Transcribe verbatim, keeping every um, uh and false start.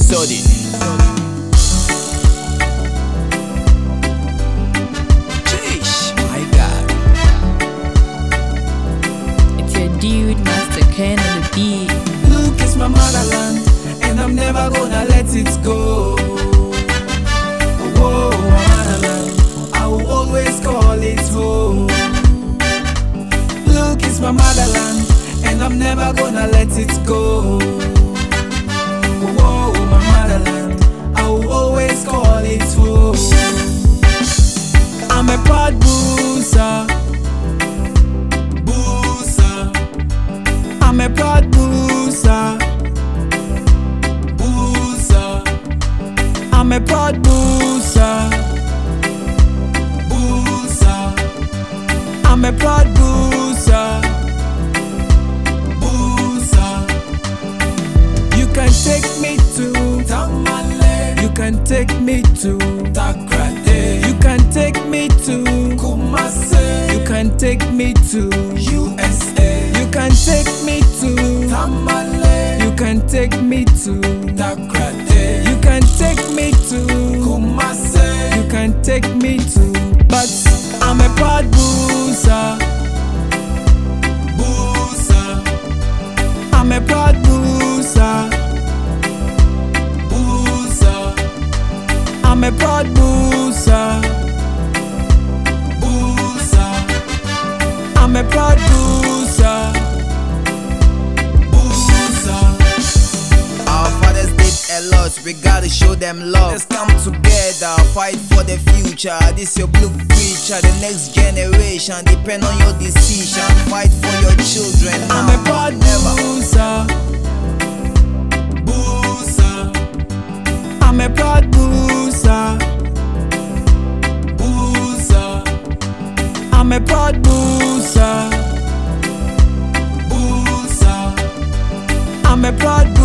study. Sheesh, my God. It's your dude, Master Ken on the beat. Look, it's my motherland, and I'm never gonna let it go. Whoa, my motherland, I will always call it home. Look, it's my motherland, and I'm never gonna let it go. Whoa, my motherland, I will always call it home. I'm a proud booster, booster. I'm a proud booster, booster. I'm a proud booster, booster. I'm a proud booster, booster. You can take me to Tamale. You can take me to Takrade. You can take me to Kumasi. You can take me to U S A. You can take me to Tamale. You can take me to Takrade. You can take me to Kumasi. You can take me to. But I'm a proud booster, booster. I'm a proud booster, booster. I'm a proud booster, booster. I'm a proud booster, booster. Our fathers did a lot, we gotta show them love. Let's come together, fight for the future. This your blue preacher, the next generation. Depend on your decision, fight for your children. I'm a proud booster, booster. I'm a proud booster, booster. I'm a proud booster, booster. I'm a proud